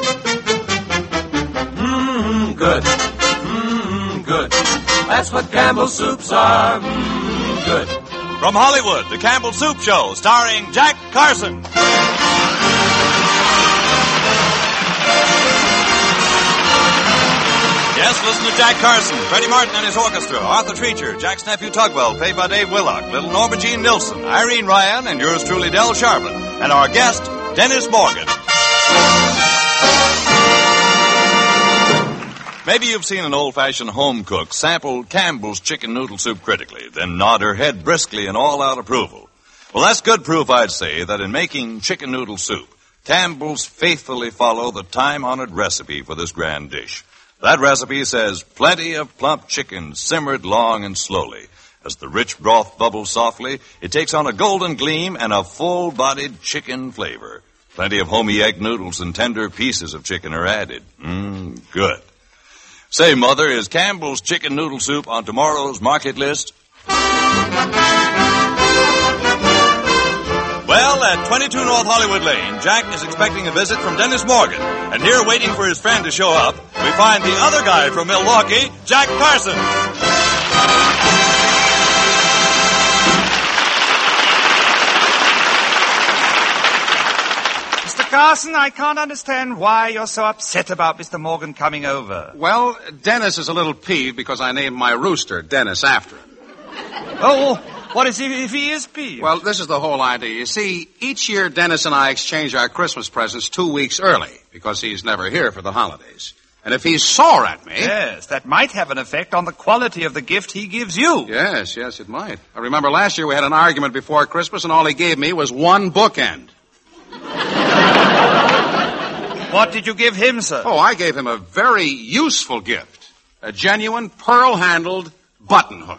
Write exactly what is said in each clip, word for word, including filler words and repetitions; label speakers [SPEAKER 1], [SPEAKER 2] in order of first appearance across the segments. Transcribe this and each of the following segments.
[SPEAKER 1] Mmm, good. Mmm, good. That's what Campbell's soups are. Mmm, good.
[SPEAKER 2] From Hollywood, the Campbell Soup Show, starring Jack Carson. Yes, listen to Jack Carson, Freddie Martin and his orchestra, Arthur Treacher, Jack's nephew Tugwell, played by Dave Willock, little Norma Jean Nilsson, Irene Ryan, and yours truly, Del Sharbutt, and our guest, Dennis Morgan. Maybe you've seen an old-fashioned home cook sample Campbell's chicken noodle soup critically, then nod her head briskly in all-out approval. Well, that's good proof, I'd say, that in making chicken noodle soup, Campbell's faithfully follow the time-honored recipe for this grand dish. That recipe says plenty of plump chicken simmered long and slowly. As the rich broth bubbles softly, it takes on a golden gleam and a full-bodied chicken flavor. Plenty of homey egg noodles and tender pieces of chicken are added. Mmm, good. Say, Mother, is Campbell's chicken noodle soup on tomorrow's market list? Well, at twenty-two North Hollywood Lane, Jack is expecting a visit from Dennis Morgan. And here, waiting for his friend to show up, we find the other guy from Milwaukee, Jack Carson.
[SPEAKER 3] Mister Carson, I can't understand why you're so upset about Mister Morgan coming over.
[SPEAKER 4] Well, Dennis is a little peeved because I named my rooster Dennis after him.
[SPEAKER 3] Oh, what is he if he is peeved?
[SPEAKER 4] Well, this is the whole idea. You see, each year Dennis and I exchange our Christmas presents two weeks early because he's never here for the holidays. And if he's sore at me...
[SPEAKER 3] Yes, that might have an effect on the quality of the gift he gives you.
[SPEAKER 4] Yes, yes, it might. I remember last year we had an argument before Christmas and all he gave me was one bookend.
[SPEAKER 3] What did you give him, sir?
[SPEAKER 4] Oh, I gave him a very useful gift. A genuine pearl-handled button hook.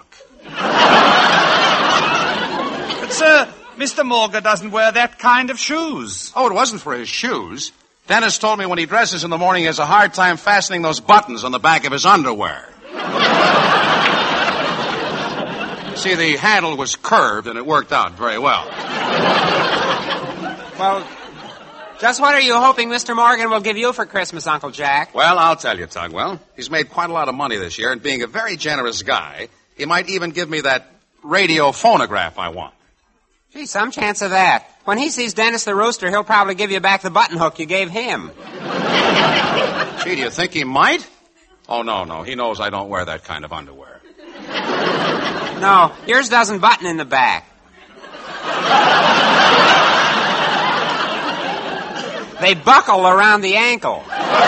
[SPEAKER 3] But, sir, Mister Morgan doesn't wear that kind of shoes.
[SPEAKER 4] Oh, it wasn't for his shoes. Dennis told me when he dresses in the morning he has a hard time fastening those buttons on the back of his underwear. See, the handle was curved and it worked out very well.
[SPEAKER 5] Well, just what are you hoping Mister Morgan will give you for Christmas, Uncle Jack?
[SPEAKER 4] Well, I'll tell you, Tugwell. He's made quite a lot of money this year, and being a very generous guy, he might even give me that radio phonograph I want.
[SPEAKER 5] Gee, some chance of that. When he sees Dennis the Rooster, he'll probably give you back the button hook you gave him.
[SPEAKER 4] Gee, do you think he might? Oh, no, no. He knows I don't wear that kind of underwear.
[SPEAKER 5] No, yours doesn't button in the back. They buckle around the ankle.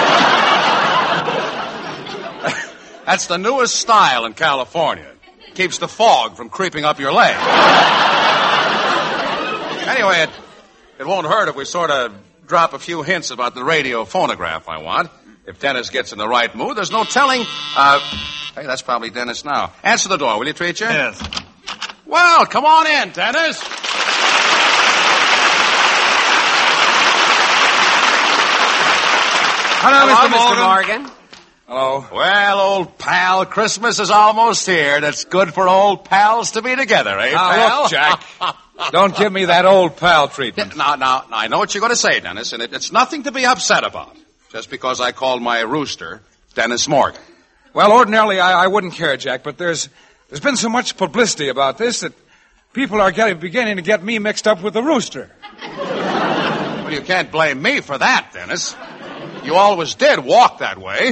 [SPEAKER 4] That's the newest style in California. Keeps the fog from creeping up your leg. Anyway, it, it won't hurt if we sort of drop a few hints about the radio phonograph I want. If Dennis gets in the right mood, there's no telling... Uh, hey, that's probably Dennis now. Answer the door, will you, Treacher?
[SPEAKER 3] Yes.
[SPEAKER 4] Well, come on in, Dennis.
[SPEAKER 5] Hello, Mister Morgan. Morgan.
[SPEAKER 4] Hello. Well, old pal, Christmas is almost here, and it's good for old pals to be together, eh,
[SPEAKER 6] now,
[SPEAKER 4] pal?
[SPEAKER 6] Look, Jack, don't give me that old pal treatment.
[SPEAKER 4] Now, now, now, I know what you're going to say, Dennis, and it, it's nothing to be upset about, just because I called my rooster Dennis Morgan.
[SPEAKER 6] Well, ordinarily, I, I wouldn't care, Jack, but there's there's been so much publicity about this that people are getting, beginning to get me mixed up with the rooster.
[SPEAKER 4] Well, you can't blame me for that, Dennis. You always did walk that way.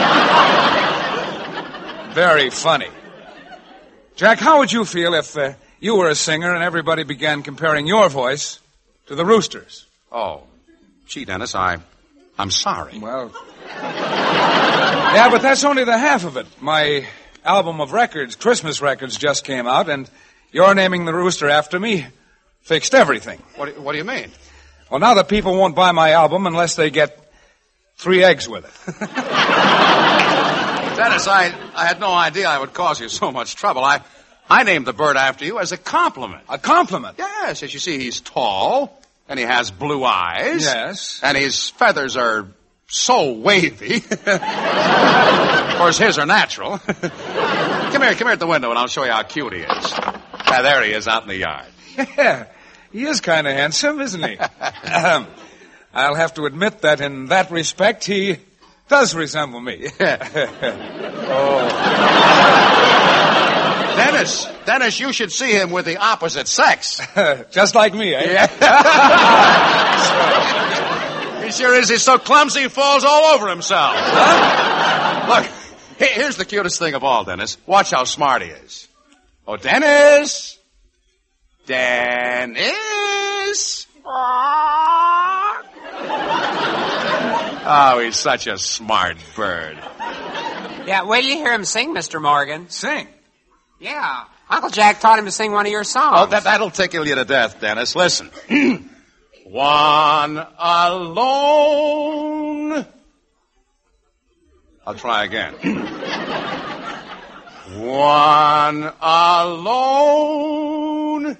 [SPEAKER 6] Very funny. Jack, how would you feel if uh, you were a singer and everybody began comparing your voice to the rooster's?
[SPEAKER 4] Oh, gee, Dennis, I, I'm sorry.
[SPEAKER 6] Well, yeah, but that's only the half of it. My album of records, Christmas records, just came out, and your naming the rooster after me fixed everything.
[SPEAKER 4] What do, what do you mean?
[SPEAKER 6] Well, now that people won't buy my album unless they get three eggs with it.
[SPEAKER 4] Dennis, I, I had no idea I would cause you so much trouble. I, I named the bird after you as a compliment.
[SPEAKER 6] A compliment?
[SPEAKER 4] Yes, as you see, he's tall, and he has blue eyes.
[SPEAKER 6] Yes.
[SPEAKER 4] And his feathers are so wavy. Of course, his are natural. Come here, come here at the window, and I'll show you how cute he is. Ah, there he is out in the yard.
[SPEAKER 6] Yeah, he is kind of handsome, isn't he? um, I'll have to admit that in that respect, he does resemble me.
[SPEAKER 4] Oh. Dennis, Dennis, you should see him with the opposite sex.
[SPEAKER 6] Just like me, eh?
[SPEAKER 4] Yeah. He sure is. He's so clumsy he falls all over himself. Huh? Look, here's the cutest thing of all, Dennis. Watch how smart he is. Oh, Dennis! Dennis! Oh, he's such a smart bird.
[SPEAKER 5] Yeah, wait till you hear him sing, Mister Morgan.
[SPEAKER 6] Sing?
[SPEAKER 5] Yeah. Uncle Jack taught him to sing one of your songs.
[SPEAKER 4] Oh, that, that'll tickle you to death, Dennis. Listen. One alone. I'll try again. One alone.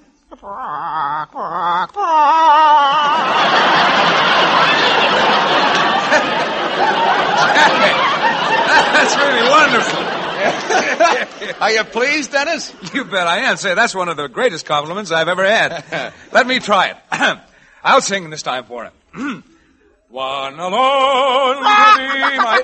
[SPEAKER 6] That's really wonderful.
[SPEAKER 4] Are you pleased, Dennis?
[SPEAKER 6] You bet I am. Say, that's one of the greatest compliments I've ever had. Let me try it. I'll sing this time for him. One alone to be my...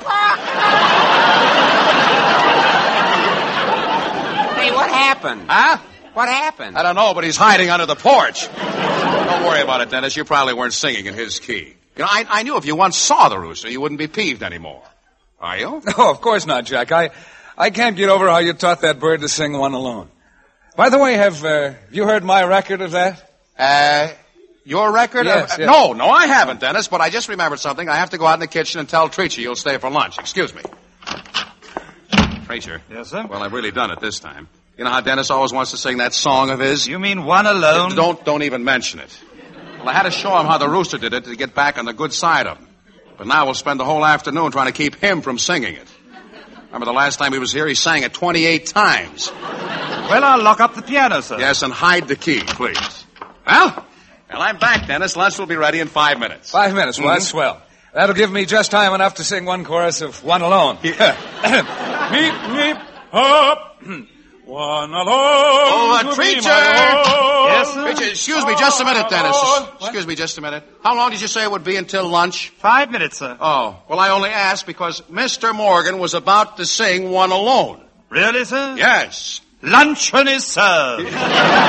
[SPEAKER 5] Hey, what happened?
[SPEAKER 4] Huh?
[SPEAKER 5] What happened?
[SPEAKER 4] I don't know, but he's hiding under the porch. Don't worry about it, Dennis. You probably weren't singing in his key. You know, I, I knew if you once saw the rooster, you wouldn't be peeved anymore. Are you?
[SPEAKER 6] No, of course not, Jack. I, I can't get over how you taught that bird to sing One Alone. By the way, have uh, you heard my record of that?
[SPEAKER 4] Uh, your record?
[SPEAKER 6] Yes,
[SPEAKER 4] of,
[SPEAKER 6] yes.
[SPEAKER 4] No, no, I haven't, Dennis, but I just remembered something. I have to go out in the kitchen and tell Treacher you'll stay for lunch. Excuse me. Treacher.
[SPEAKER 3] Yes, sir?
[SPEAKER 4] Well, I've really done it this time. You know how Dennis always wants to sing that song of his?
[SPEAKER 3] You mean One Alone?
[SPEAKER 4] Don't, don't even mention it. Well, I had to show him how the rooster did it to get back on the good side of him. But now we'll spend the whole afternoon trying to keep him from singing it. Remember the last time he was here, he sang it twenty-eight times.
[SPEAKER 3] Well, I'll lock up the piano, sir.
[SPEAKER 4] Yes, and hide the key, please. Well, well, I'm back, Dennis. Lunch will be ready in five minutes.
[SPEAKER 6] Five minutes. Well, that's swell. That'll give me just time enough to sing one chorus of One Alone. Meep, meep, up. One alone.
[SPEAKER 4] Oh, uh,
[SPEAKER 6] to be
[SPEAKER 4] Treacher!
[SPEAKER 6] my own.
[SPEAKER 3] Yes, sir?
[SPEAKER 4] Treacher, excuse me just a minute, Dennis. Excuse me just a minute. How long did you say it would be until lunch?
[SPEAKER 3] Five minutes, sir.
[SPEAKER 4] Oh, well, I only asked because Mister Morgan was about to sing One Alone.
[SPEAKER 3] Really, sir?
[SPEAKER 4] Yes.
[SPEAKER 3] Luncheon is served.
[SPEAKER 4] well,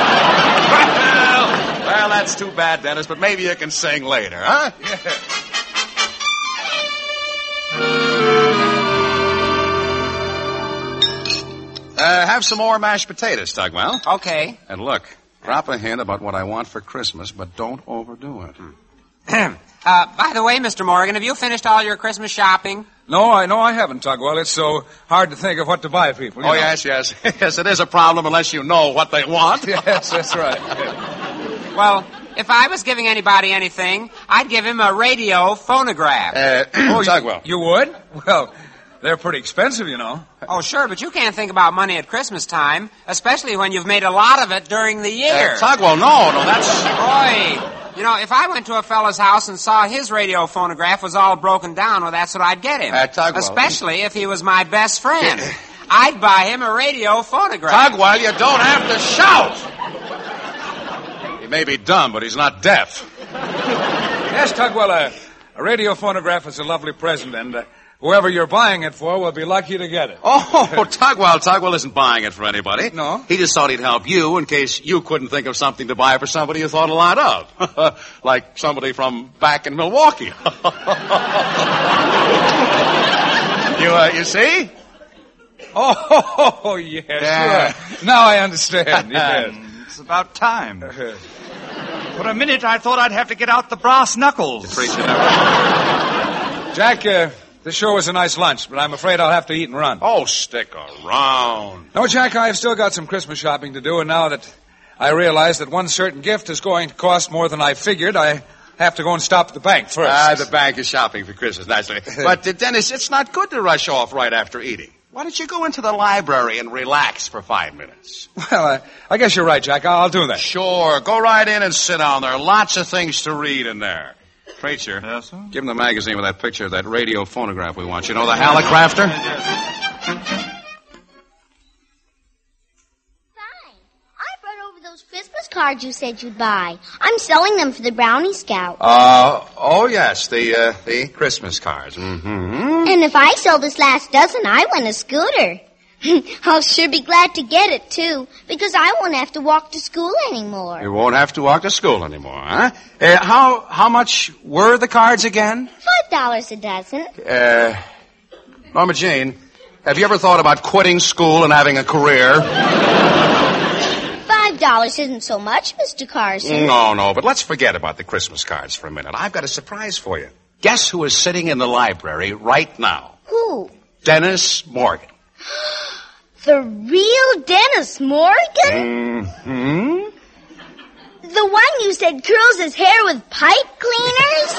[SPEAKER 4] well, that's too bad, Dennis, but maybe you can sing later, huh? Uh, have some more mashed potatoes, Tugwell.
[SPEAKER 5] Okay.
[SPEAKER 4] And look, drop a hint about what I want for Christmas, but don't overdo it.
[SPEAKER 5] uh, by the way, Mister Morgan, have you finished all your Christmas shopping?
[SPEAKER 6] No, I know I haven't, Tugwell. It's so hard to think of what to buy people. you
[SPEAKER 4] Oh,
[SPEAKER 6] know.
[SPEAKER 4] yes, yes. Yes, it is a problem unless you know what they want.
[SPEAKER 6] Yes, that's right.
[SPEAKER 5] Well, if I was giving anybody anything, I'd give him a radio phonograph.
[SPEAKER 4] Uh,
[SPEAKER 6] Oh, you-
[SPEAKER 4] Tugwell.
[SPEAKER 6] You would? Well, they're pretty expensive, you know.
[SPEAKER 5] Oh, sure, but you can't think about money at Christmas time, especially when you've made a lot of it during the year.
[SPEAKER 4] Uh, Tugwell, no, no, that's...
[SPEAKER 5] Boy, you know, if I went to a fellow's house and saw his radio phonograph was all broken down, well, that's what I'd get him.
[SPEAKER 4] Uh, Tugwell.
[SPEAKER 5] Especially if he was my best friend. I'd buy him a radio phonograph.
[SPEAKER 4] Tugwell, you don't have to shout! He may be dumb, but he's not deaf.
[SPEAKER 6] Yes, Tugwell, a, a radio phonograph is a lovely present, and uh, whoever you're buying it for will be lucky to get it.
[SPEAKER 4] Oh, Tugwell, Tugwell isn't buying it for anybody.
[SPEAKER 6] No?
[SPEAKER 4] He just thought he'd help you in case you couldn't think of something to buy for somebody you thought a lot of. Like somebody from back in Milwaukee. you, uh, you see?
[SPEAKER 6] Oh, oh yes,
[SPEAKER 4] Yeah.
[SPEAKER 6] sure. Now I understand, yes.
[SPEAKER 3] It's about time. For a minute, I thought I'd have to get out the brass knuckles.
[SPEAKER 6] Jack, uh, this sure was a nice lunch, but I'm afraid I'll have to eat and run.
[SPEAKER 4] Oh, stick around.
[SPEAKER 6] No, Jack, I've still got some Christmas shopping to do, and now that I realize that one certain gift is going to cost more than I figured, I have to go and stop at the bank first.
[SPEAKER 4] Ah, the bank is shopping for Christmas, naturally. But, uh, Dennis, it's not good to rush off right after eating. Why don't you go into the library and relax for five minutes?
[SPEAKER 6] Well, I, I guess you're right, Jack. I'll, I'll do that.
[SPEAKER 4] Sure. Go right in and sit down. There are lots of things to read in there. Preacher.
[SPEAKER 3] Yes, sir?
[SPEAKER 4] Give him the magazine with that picture of that radio phonograph we want. You know, the Hallicrafter?
[SPEAKER 7] Fine. I brought over those Christmas cards cards you said you'd buy. I'm selling them for the Brownie Scouts.
[SPEAKER 4] Uh, oh, yes, the, uh, the Christmas cards. Mm-hmm.
[SPEAKER 7] And if I sell this last dozen, I win a scooter. I'll sure be glad to get it, too, because I won't have to walk to school anymore.
[SPEAKER 4] You won't have to walk to school anymore, huh? Uh, how, how much were the cards again?
[SPEAKER 7] Five dollars a dozen.
[SPEAKER 4] Uh, Norma Jean, have you ever thought about quitting school and having a career?
[SPEAKER 7] Five dollars isn't so much, Mister Carson.
[SPEAKER 4] No, no, but let's forget about the Christmas cards for a minute. I've got a surprise for you. Guess who is sitting in the library right now?
[SPEAKER 7] Who?
[SPEAKER 4] Dennis Morgan.
[SPEAKER 7] The real Dennis Morgan?
[SPEAKER 4] Mm-hmm.
[SPEAKER 7] The one you said curls his hair with pipe cleaners?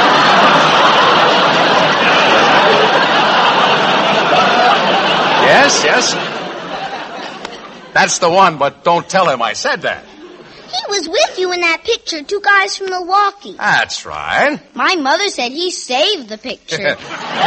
[SPEAKER 4] Yes, yes. That's the one, but don't tell him I said that.
[SPEAKER 7] He was with you in that picture, two guys from Milwaukee.
[SPEAKER 4] That's right.
[SPEAKER 7] My mother said he saved the picture.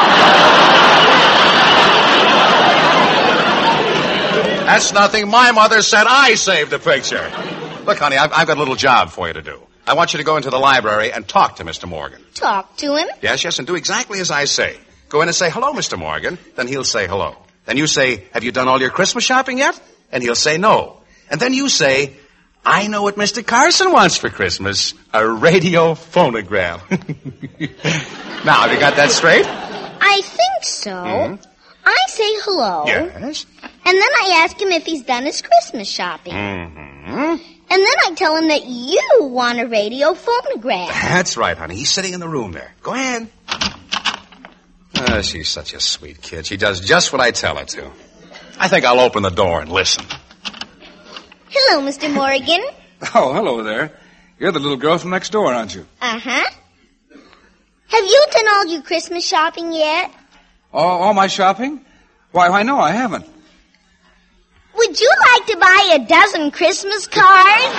[SPEAKER 4] That's nothing. My mother said I saved the picture. Look, honey, I've, I've got a little job for you to do. I want you to go into the library and talk to Mister Morgan.
[SPEAKER 7] Talk to him?
[SPEAKER 4] Yes, yes, and do exactly as I say. Go in and say, hello, Mister Morgan. Then he'll say hello. Then you say, have you done all your Christmas shopping yet? And he'll say no. And then you say, I know what Mister Carson wants for Christmas. A radio phonograph. Now, have you got that straight?
[SPEAKER 7] I think so. Mm-hmm. I say hello.
[SPEAKER 4] Yes.
[SPEAKER 7] And then I ask him if he's done his Christmas shopping.
[SPEAKER 4] Mm-hmm.
[SPEAKER 7] And then I tell him that you want a radio phonograph.
[SPEAKER 4] That's right, honey. He's sitting in the room there. Go ahead. Oh, she's such a sweet kid. She does just what I tell her to. I think I'll open the door and listen.
[SPEAKER 7] Hello, Mister Morgan.
[SPEAKER 6] Oh, hello there. You're the little girl from next door, aren't you?
[SPEAKER 7] Uh-huh. Have you done all your Christmas shopping yet?
[SPEAKER 6] All, all my shopping? Why, why, no, I haven't.
[SPEAKER 7] Would you like to buy a dozen Christmas cards?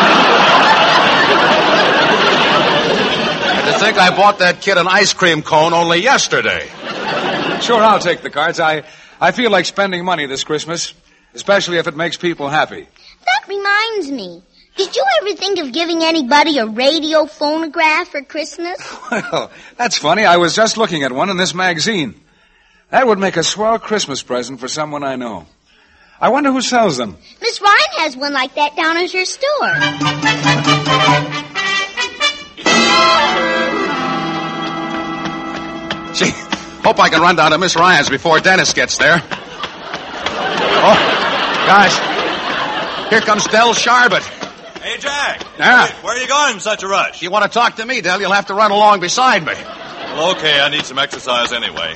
[SPEAKER 4] To think I bought that kid an ice cream cone only yesterday.
[SPEAKER 6] Sure, I'll take the cards. I, I feel like spending money this Christmas, especially if it makes people happy.
[SPEAKER 7] That reminds me. Did you ever think of giving anybody a radio phonograph for Christmas?
[SPEAKER 6] Well, that's funny. I was just looking at one in this magazine. That would make a swell Christmas present for someone I know. I wonder who sells them.
[SPEAKER 7] Miss Ryan has one like that down at her store.
[SPEAKER 4] Gee, hope I can run down to Miss Ryan's before Dennis gets there. Oh, gosh. Here comes Del Sharbert.
[SPEAKER 2] Hey, Jack.
[SPEAKER 4] Yeah?
[SPEAKER 2] Where are you going in such a rush?
[SPEAKER 4] If you want to talk to me, Del, you'll have to run along beside me.
[SPEAKER 2] Well, okay, I need some exercise anyway.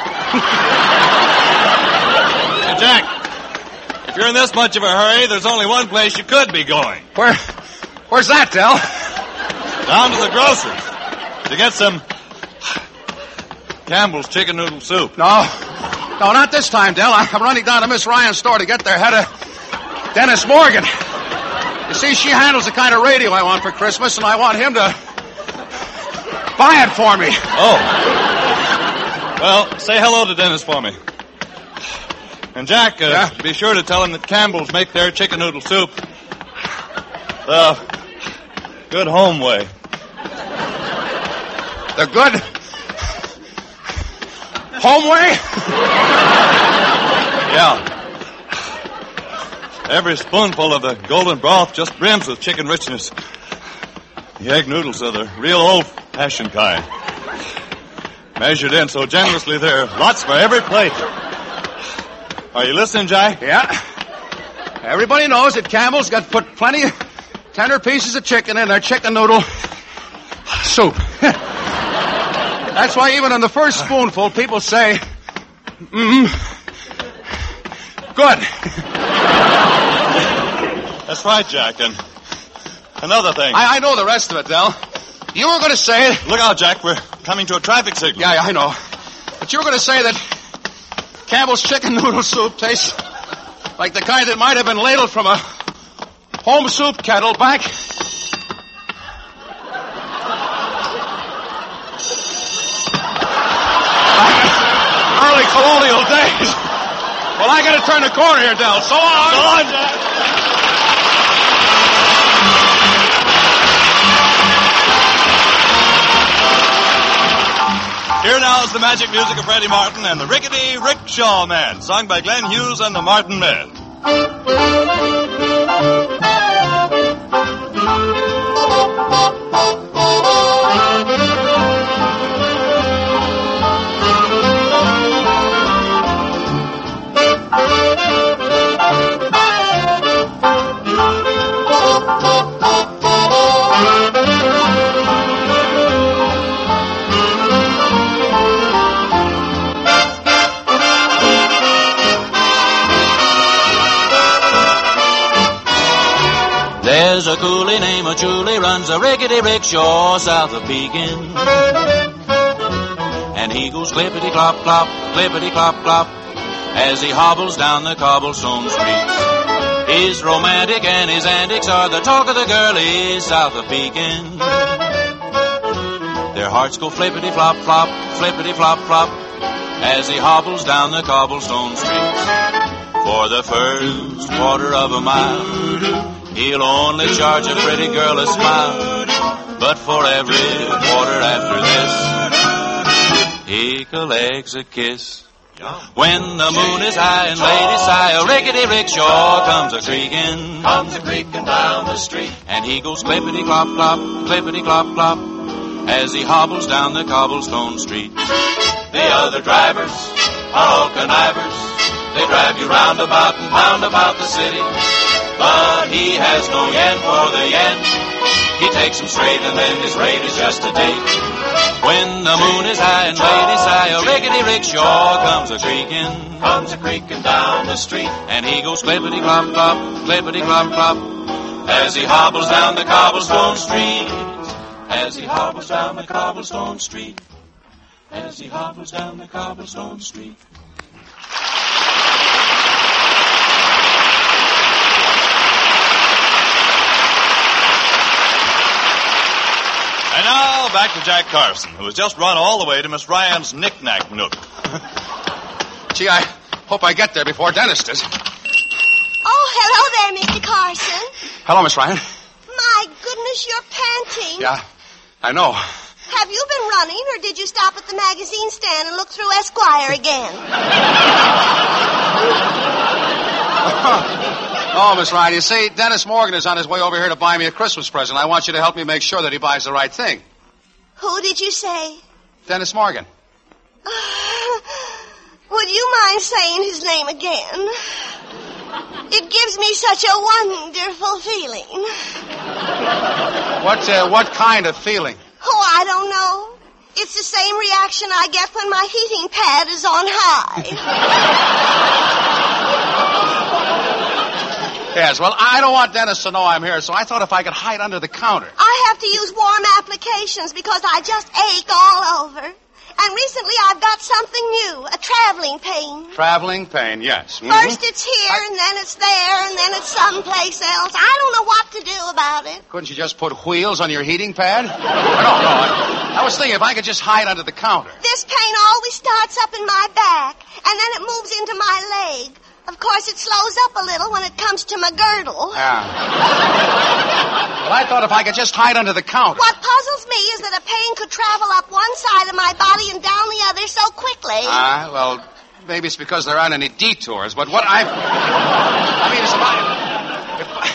[SPEAKER 2] Hey, Jack, if you're in this much of a hurry, there's only one place you could be going.
[SPEAKER 4] Where? Where's that, Del?
[SPEAKER 2] Down to the grocer's to get some Campbell's chicken noodle soup.
[SPEAKER 4] No. No, not this time, Del. I'm running down to Miss Ryan's store to get their head of Dennis Morgan. You see, she handles the kind of radio I want for Christmas, and I want him to buy it for me.
[SPEAKER 2] Oh. Well, say hello to Dennis for me. And Jack, uh,
[SPEAKER 4] yeah?
[SPEAKER 2] be sure to tell him that Campbell's make their chicken noodle soup the good home way.
[SPEAKER 4] The good home way?
[SPEAKER 2] Yeah. Every spoonful of the golden broth just brims with chicken richness. The egg noodles are the real old-fashioned kind. Measured in so generously there are lots for every plate. Are you listening, Jack?
[SPEAKER 4] Yeah. Everybody knows that Campbell's got put plenty of tender pieces of chicken in their chicken noodle soup. That's why even in the first spoonful, people say, mmm, good.
[SPEAKER 2] That's right, Jack. And another thing.
[SPEAKER 4] I, I know the rest of it, Del. You were going to say it.
[SPEAKER 2] Look out, Jack. We're coming to a traffic signal.
[SPEAKER 4] Yeah, yeah, I know. But you were going to say that Campbell's chicken noodle soup tastes like the kind that might have been ladled from a home soup kettle back... early colonial days. Well, I got to turn the corner here, Del. So long.
[SPEAKER 2] So long, Jack. Here now is the magic music of Freddie Martin and the Rickety Rickshaw Man, sung by Glenn Hughes and the Martin Men.
[SPEAKER 8] There's a coolie named Julie runs a rickety rickshaw south of Pekin. And he goes clippity-clop, clop, clippity-clop, clop, as he hobbles down the cobblestone streets. He's romantic and his antics are the talk of the girlies south of Pekin. Their hearts go flippity-flop, flop, flippity-flop, flop, as he hobbles down the cobblestone streets. For the first quarter of a mile, he'll only charge a pretty girl a smile. But for every quarter after this, he collects a kiss. When the moon is high and ladies sigh, a rickety rickshaw comes a creaking, comes a creaking down the street. And he goes clippity-clop, clop, clippity-clop, clop, as he hobbles down the cobblestone street. The other drivers are all connivers. They drive you round about and round about the city. But he has no yen for the yen. He takes them straight and then his rate is just a date. When the moon is high and ladies sigh, a rickety rickshaw comes a creaking, comes a creaking down the street. And he goes clippity-clop, clop, clippity-clop, clop, as he hobbles down the cobblestone street. As he hobbles down the cobblestone street. As he hobbles down the cobblestone street.
[SPEAKER 2] And now, back to Jack Carson, who has just run all the way to Miss Ryan's knick-knack nook.
[SPEAKER 4] Gee, I hope I get there before Dennis does.
[SPEAKER 9] Oh, hello there, Mister Carson.
[SPEAKER 4] Hello, Miss Ryan.
[SPEAKER 9] My goodness, you're panting.
[SPEAKER 4] Yeah, I know.
[SPEAKER 9] Have you been running, or did you stop at the magazine stand and look through Esquire again?
[SPEAKER 4] Oh, Miss Ryan, you see, Dennis Morgan is on his way over here to buy me a Christmas present. I want you to help me make sure that he buys the right thing.
[SPEAKER 9] Who did you say?
[SPEAKER 4] Dennis Morgan.
[SPEAKER 9] Uh, would you mind saying his name again? It gives me such a wonderful feeling.
[SPEAKER 4] What, uh, what kind of feeling?
[SPEAKER 9] Oh, I don't know. It's the same reaction I get when my heating pad is on high.
[SPEAKER 4] Yes, well, I don't want Dennis to know I'm here, so I thought if I could hide under the counter.
[SPEAKER 9] I have to use warm applications because I just ache all over. And recently I've got something new, a traveling pain.
[SPEAKER 4] Traveling pain, yes. Mm-hmm.
[SPEAKER 9] First it's here, and then it's there, and then it's someplace else. I don't know what to do about it.
[SPEAKER 4] Couldn't you just put wheels on your heating pad? No, no. I, I was thinking if I could just hide under the counter.
[SPEAKER 9] This pain always starts up in my back, and then it moves into my leg. Of course, it slows up a little when it comes to my girdle.
[SPEAKER 4] Yeah. Well, I thought if I could just hide under the counter.
[SPEAKER 9] What puzzles me is that a pain could travel up one side of my body and down the other so quickly.
[SPEAKER 4] Ah, uh, well, maybe it's because there aren't any detours, but what I... I mean, it's about... If I,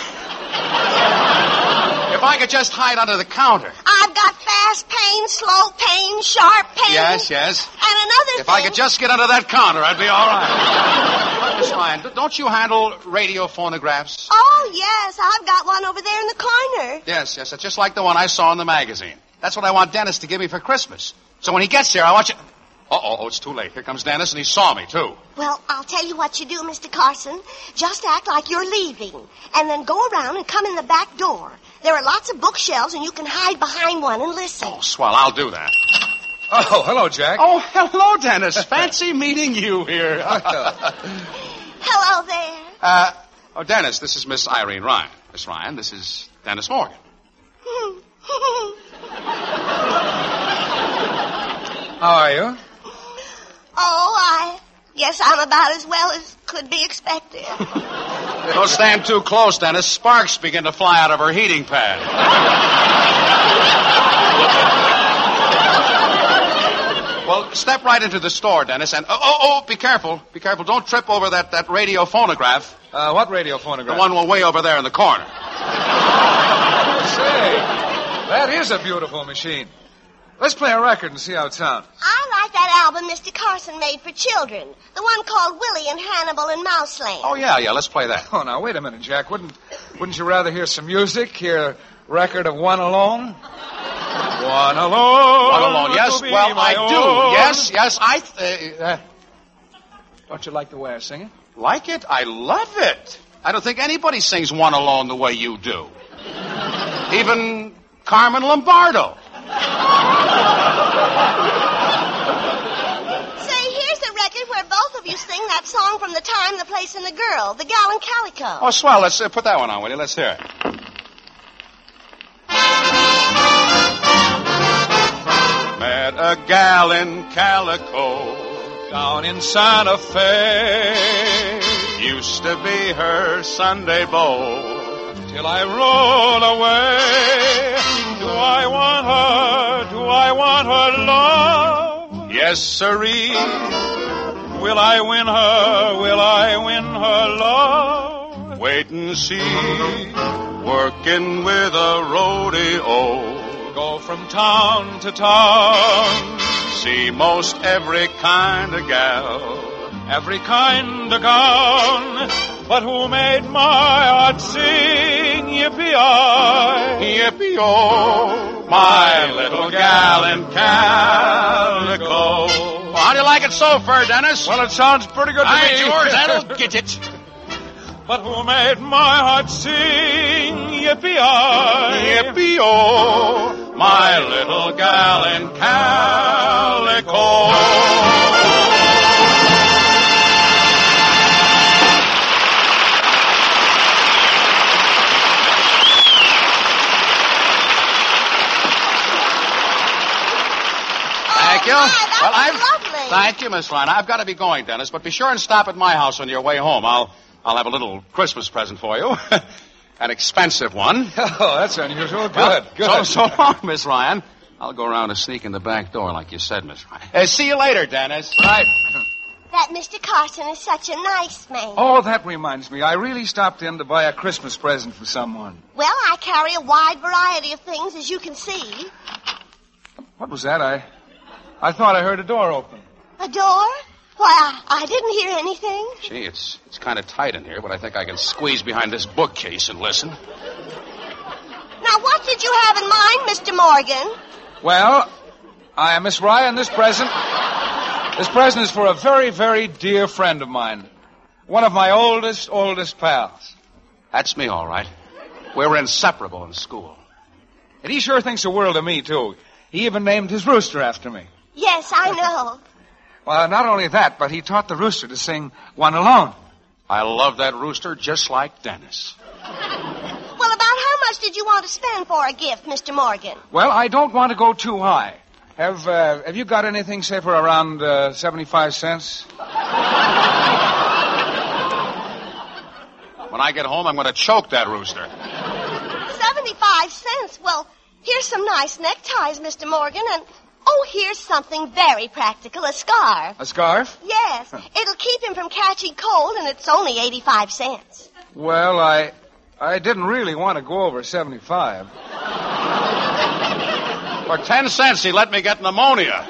[SPEAKER 4] if I could just hide under the counter.
[SPEAKER 9] I've got fast pain, slow pain, sharp pain.
[SPEAKER 4] Yes, yes.
[SPEAKER 9] And another
[SPEAKER 4] If
[SPEAKER 9] thing...
[SPEAKER 4] I could just get under that counter, I'd be all right. Miss Ryan, don't you handle radio phonographs?
[SPEAKER 9] Oh, yes. I've got one over there in the corner.
[SPEAKER 4] Yes, yes. It's just like the one I saw in the magazine. That's what I want Dennis to give me for Christmas. So when he gets here, I want you... Uh-oh, oh, it's too late. Here comes Dennis, and he saw me, too.
[SPEAKER 9] Well, I'll tell you what you do, Mister Carson. Just act like you're leaving, and then go around and come in the back door. There are lots of bookshelves, and you can hide behind one and listen.
[SPEAKER 4] Oh, swell. I'll do that.
[SPEAKER 6] Oh, hello, Jack.
[SPEAKER 4] Oh, hello, Dennis. Fancy meeting you here.
[SPEAKER 9] Hello there.
[SPEAKER 4] Uh, oh, Dennis, this is Miss Irene Ryan. Miss Ryan, this is Dennis Morgan.
[SPEAKER 6] How are you?
[SPEAKER 9] Oh, I guess I'm about as well as could be expected.
[SPEAKER 4] Don't stand too close, Dennis. Sparks begin to fly out of her heating pad. Well, step right into the store, Dennis, and... Oh, oh, oh, be careful. Be careful. Don't trip over that, that radio phonograph.
[SPEAKER 6] Uh, what radio phonograph?
[SPEAKER 4] The one way over there in the corner.
[SPEAKER 6] Say, that is a beautiful machine. Let's play a record and see how it sounds.
[SPEAKER 9] I like that album Mister Carson made for children. The one called Willie and Hannibal and Mouseland.
[SPEAKER 4] Oh, yeah, yeah, let's play that.
[SPEAKER 6] Oh, now, wait a minute, Jack. Wouldn't wouldn't you rather hear some music, hear a record of One Alone? One Alone.
[SPEAKER 4] One Alone, yes. Well, I
[SPEAKER 6] own.
[SPEAKER 4] do. Yes, yes, I... Th- uh,
[SPEAKER 6] Don't you like the way I sing it?
[SPEAKER 4] like it? I love it. I don't think anybody sings One Alone the way you do. Even Carmen Lombardo.
[SPEAKER 9] Say, here's a record where both of you sing that song from The Time, the Place, and the Girl, The Gal in Calico.
[SPEAKER 4] Oh, swell. Let's uh, put that one on, will you? Let's hear it. Met a gal in Calico
[SPEAKER 6] Down in Santa Fe.
[SPEAKER 4] Used to be her Sunday beau.
[SPEAKER 6] Till I roll away. Do I want her? Do I want her love?
[SPEAKER 4] Yes, sirree.
[SPEAKER 6] Will I win her? Will I win her love?
[SPEAKER 4] Wait and see. Working with a rodeo.
[SPEAKER 6] Go from town to town.
[SPEAKER 4] See most every kind of gal.
[SPEAKER 6] Every kind of gown. But who made my heart sing yippee-yi?
[SPEAKER 4] Yippee-oh, my little gal in Calico. Well, how do you like it so far, Dennis?
[SPEAKER 6] Well, it sounds pretty good to
[SPEAKER 4] By
[SPEAKER 6] me.
[SPEAKER 4] George, that'll get it.
[SPEAKER 6] But who made my heart sing yippee-yi?
[SPEAKER 4] Yippee-oh, my little gal in Calico. Thank you.
[SPEAKER 9] My, that
[SPEAKER 4] well,
[SPEAKER 9] was
[SPEAKER 4] I've,
[SPEAKER 9] lovely.
[SPEAKER 4] Thank you, Miss Ryan. I've got to be going, Dennis, but be sure and stop at my house on your way home. I'll I'll have a little Christmas present for you. An expensive one.
[SPEAKER 6] Oh, that's unusual. Good,
[SPEAKER 4] Well,
[SPEAKER 6] good.
[SPEAKER 4] So, so long, Miss Ryan. I'll go around and sneak in the back door like you said, Miss Ryan. Uh, see you later, Dennis.
[SPEAKER 6] Right.
[SPEAKER 9] That Mister Carson is such a nice man.
[SPEAKER 6] Oh, that reminds me. I really stopped in to buy a Christmas present for someone.
[SPEAKER 9] Well, I carry a wide variety of things, as you can see.
[SPEAKER 6] What was that? I I thought I heard a door open.
[SPEAKER 9] A door? Why, I, I didn't hear anything.
[SPEAKER 4] Gee, it's it's kind of tight in here, but I think I can squeeze behind this bookcase and listen.
[SPEAKER 9] Now, what did you have in mind, Mister Morgan?
[SPEAKER 6] Well, I, Miss Ryan, this present... This present is for a very, very dear friend of mine. One of my oldest, oldest pals.
[SPEAKER 4] That's me, all right. We were inseparable in school.
[SPEAKER 6] And he sure thinks the world of me, too. He even named his rooster after me.
[SPEAKER 9] Yes, I know.
[SPEAKER 6] Well, not only that, but he taught the rooster to sing One Alone.
[SPEAKER 4] I love that rooster just like Dennis.
[SPEAKER 9] Well, about how much did you want to spend for a gift, Mister Morgan?
[SPEAKER 6] Well, I don't want to go too high. Have uh, Have you got anything, say, for around uh, seventy-five cents?
[SPEAKER 4] When I get home, I'm going to choke that rooster.
[SPEAKER 9] Seventy-five cents? Well, here's some nice neckties, Mister Morgan, and... Oh, here's something very practical, a scarf.
[SPEAKER 6] A scarf?
[SPEAKER 9] Yes. It'll keep him from catching cold, and it's only eighty-five cents.
[SPEAKER 6] Well, I I didn't really want to go over seventy-five.
[SPEAKER 4] For ten cents, he let me get pneumonia.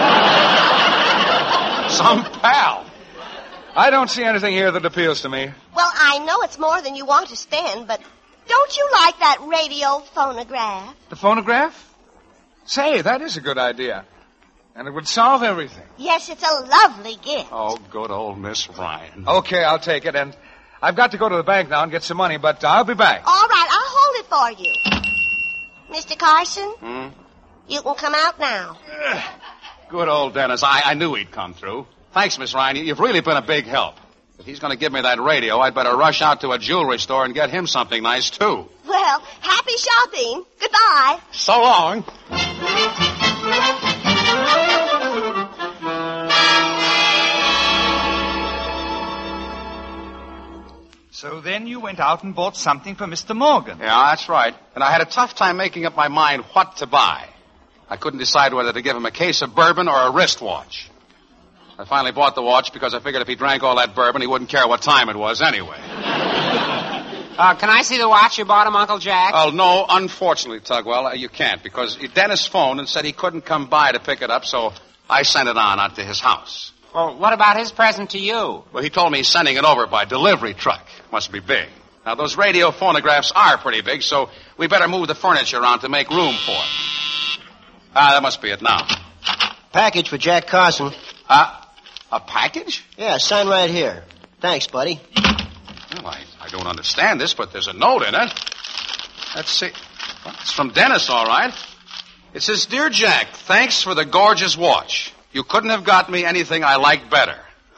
[SPEAKER 4] Some pal.
[SPEAKER 6] I don't see anything here that appeals to me.
[SPEAKER 9] Well, I know it's more than you want to spend, but don't you like that radio phonograph?
[SPEAKER 6] The phonograph? Say, that is a good idea. And it would solve everything.
[SPEAKER 9] Yes, it's a lovely gift.
[SPEAKER 4] Oh, good old Miss Ryan.
[SPEAKER 6] Okay, I'll take it. And I've got to go to the bank now and get some money, but I'll be back.
[SPEAKER 9] All right, I'll hold it for you. Mister Carson?
[SPEAKER 4] Hmm?
[SPEAKER 9] You can come out now.
[SPEAKER 4] Good old Dennis. I, I knew he'd come through. Thanks, Miss Ryan. You've really been a big help. If he's going to give me that radio, I'd better rush out to a jewelry store and get him something nice, too.
[SPEAKER 9] Well, happy shopping. Goodbye.
[SPEAKER 4] So long.
[SPEAKER 3] So then you went out and bought something for Mister Morgan.
[SPEAKER 4] Yeah, that's right. And I had a tough time making up my mind what to buy. I couldn't decide whether to give him a case of bourbon or a wristwatch. I finally bought the watch because I figured if he drank all that bourbon, he wouldn't care what time it was anyway.
[SPEAKER 5] Uh, can I see the watch you bought him, Uncle Jack?
[SPEAKER 4] Oh, no, unfortunately, Tugwell, uh, you can't, because Dennis phoned and said he couldn't come by to pick it up, so I sent it on out to his house.
[SPEAKER 5] Well, what about his present to you?
[SPEAKER 4] Well, he told me he's sending it over by delivery truck. Must be big. Now, those radio phonographs are pretty big, so we better move the furniture around to make room for it. Ah, that must be it now.
[SPEAKER 10] Package for Jack Carson.
[SPEAKER 4] Uh, a package?
[SPEAKER 10] Yeah, sign right here. Thanks, buddy.
[SPEAKER 4] Well, I, I don't understand this, but there's a note in it. Let's see. Well, it's from Dennis, all right. It says, Dear Jack, thanks for the gorgeous watch. You couldn't have got me anything I liked better.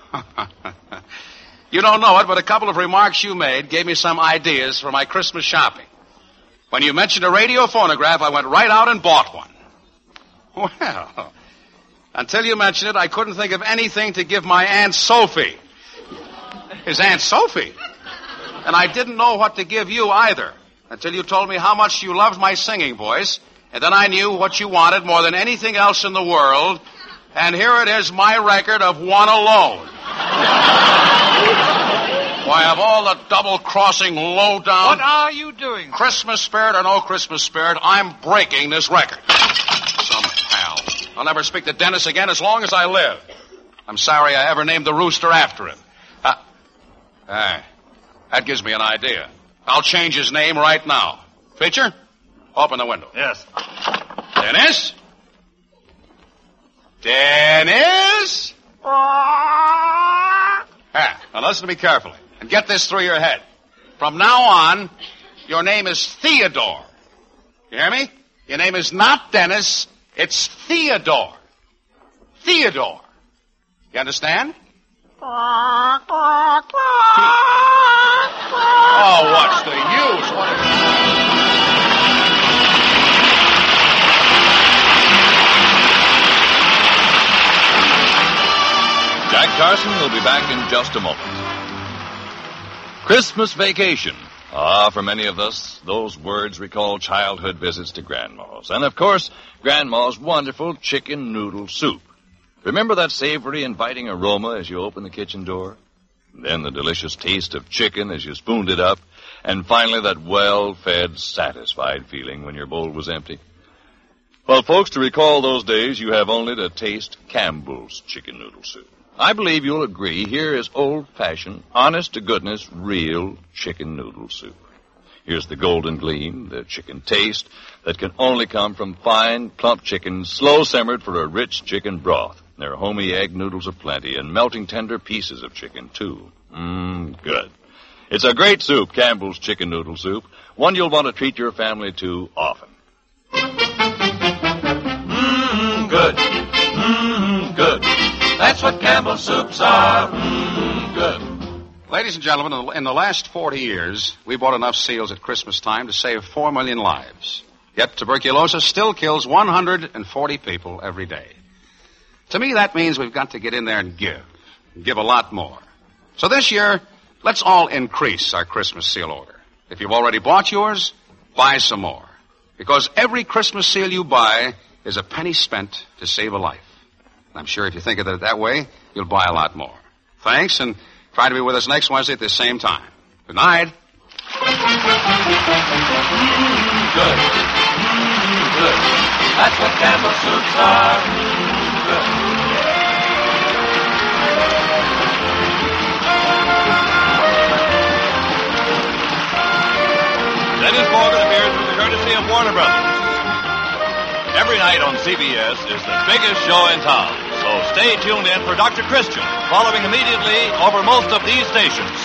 [SPEAKER 4] You don't know it, but a couple of remarks you made gave me some ideas for my Christmas shopping. When you mentioned a radio phonograph, I went right out and bought one. Well, until you mentioned it, I couldn't think of anything to give my Aunt Sophie. His Aunt Sophie? And I didn't know what to give you either, until you told me how much you loved my singing voice, and then I knew what you wanted more than anything else in the world, and here it is, my record of one alone. Why, of all the double-crossing, low-down...
[SPEAKER 3] What are you doing?
[SPEAKER 4] Christmas spirit or no Christmas spirit, I'm breaking this record. Some pal. I'll never speak to Dennis again as long as I live. I'm sorry I ever named the rooster after him. Uh, ah, that gives me an idea. I'll change his name right now. Feature, open the window.
[SPEAKER 3] Yes.
[SPEAKER 4] Dennis? Dennis? Ah, now listen to me carefully and get this through your head. From now on, your name is Theodore. You hear me? Your name is not Dennis, it's Theodore. Theodore. You understand? Oh, what's the use? What is...
[SPEAKER 2] Jack Carson will be back in just a moment. Christmas vacation. Ah, for many of us, those words recall childhood visits to Grandma's. And, of course, Grandma's wonderful chicken noodle soup. Remember that savory, inviting aroma as you open the kitchen door? Then the delicious taste of chicken as you spooned it up. And finally, that well-fed, satisfied feeling when your bowl was empty. Well, folks, to recall those days, you have only to taste Campbell's chicken noodle soup. I believe you'll agree here is old-fashioned, honest-to-goodness, real chicken noodle soup. Here's the golden gleam, the chicken taste that can only come from fine, plump chicken, slow-simmered for a rich chicken broth. There are homey egg noodles aplenty and melting tender pieces of chicken, too. Mmm, good. It's a great soup, Campbell's chicken noodle soup, one you'll want to treat your family to often.
[SPEAKER 1] Mmm, good. Mmm, good. That's what Campbell's soups are. Mmm, good.
[SPEAKER 4] Ladies and gentlemen, in the last forty years, we bought enough seals at Christmas time to save four million lives. Yet tuberculosis still kills one hundred forty people every day. To me, that means we've got to get in there and give. And give a lot more. So this year, let's all increase our Christmas seal order. If you've already bought yours, buy some more. Because every Christmas seal you buy is a penny spent to save a life. And I'm sure if you think of it that way, you'll buy a lot more. Thanks, and try to be with us next Wednesday at the same time. Good night.
[SPEAKER 1] Mm, good. Mm, good. That's what Campbell's soups are. Mm, good.
[SPEAKER 2] Dennis Morgan appears with the courtesy of Warner Brothers. Every night on C B S is the biggest show in town. So stay tuned in for Doctor Christian, following immediately over most of these stations.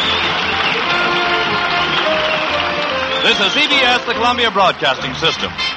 [SPEAKER 2] This is C B S, the Columbia Broadcasting System.